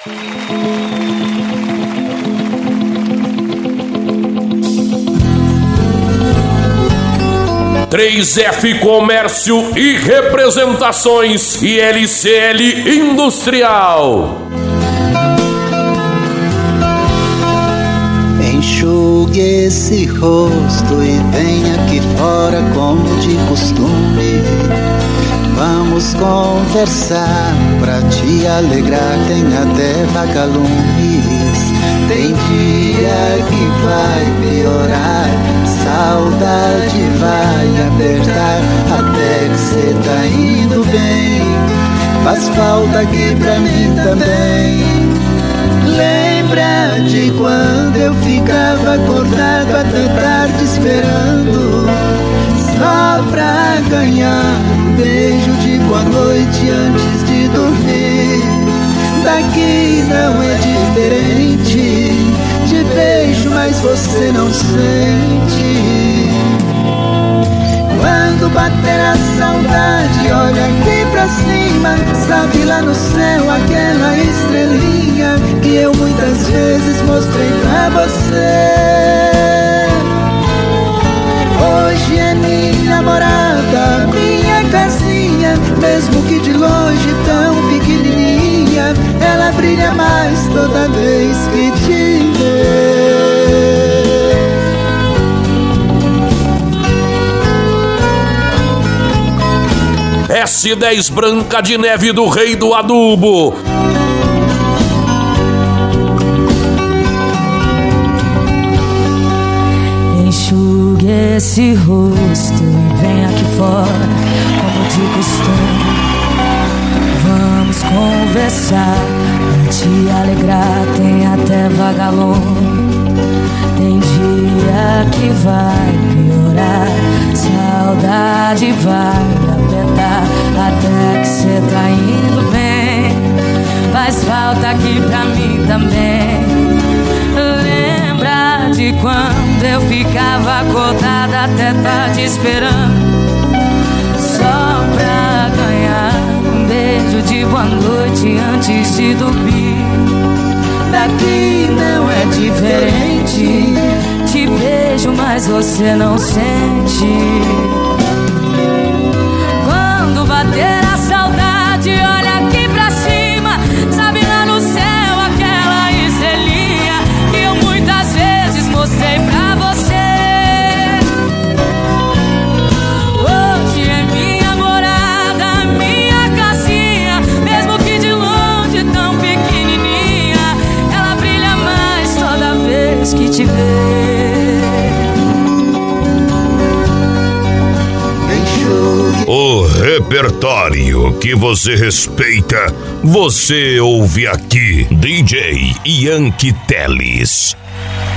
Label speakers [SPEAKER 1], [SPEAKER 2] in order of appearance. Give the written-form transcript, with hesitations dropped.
[SPEAKER 1] 3F Comércio e Representações e LCL Industrial.
[SPEAKER 2] Enxugue esse rosto e venha aqui fora como de costume. Vamos conversar pra te alegrar, tem até vagalumes. Tem dia que vai piorar, saudade vai apertar, até que cê tá indo bem. Faz falta aqui pra mim também. Lembra de quando eu ficava acordado até tarde esperando, só pra ganhar um beijo de boa noite antes de dormir. Daqui não é diferente, te beijo mas você não sente. Quando bater a saudade, olha aqui pra cima, sabe lá no céu aquela estrelinha que eu muitas vezes mostrei pra você. Hoje é minha morada, minha casinha, mesmo que de longe tão pequenininha, ela brilha mais toda vez que te vê.
[SPEAKER 1] S10 Branca de Neve do Rei do Adubo.
[SPEAKER 3] Enxugue esse rosto e vem aqui fora como de costume. Vamos conversar pra te alegrar, tem até vagalume. Tem dia que vai piorar, saudade vai apertar, até que cê tá indo bem. Faz falta aqui pra mim também. Lembra de quando eu ficava acordada até tarde esperando, só pra ganhar um beijo de boa noite antes de dormir. Daqui não é diferente, te beijo mas você não sente. Quando bater a saudade, olha aqui pra cima, sabe lá no céu aquela estrelinha que eu muitas vezes mostrei pra você. Hoje é minha morada, minha casinha, mesmo que de longe tão pequenininha, ela brilha mais toda vez que te vê.
[SPEAKER 1] O repertório que você respeita, você ouve aqui. DJ Yankee Teles.